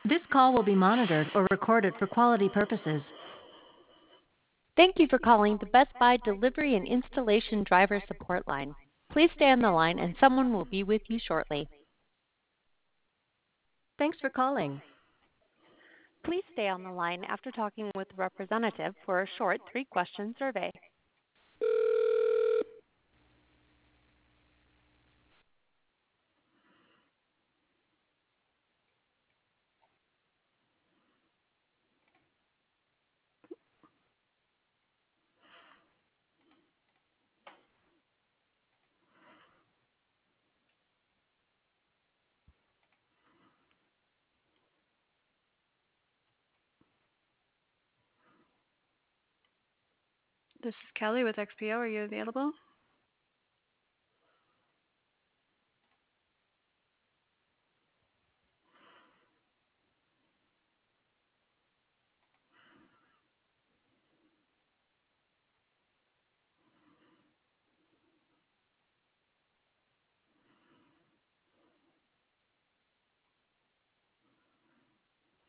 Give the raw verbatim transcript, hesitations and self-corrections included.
This call will be monitored or recorded for quality purposes. Thank you for calling the Best Buy Delivery and Installation Driver Support Line. Please stay on the line and someone will be with you shortly. Thanks for calling. Please stay on the line after talking with a representative for a short three-question survey. This is Kelly with X P O. Are you available?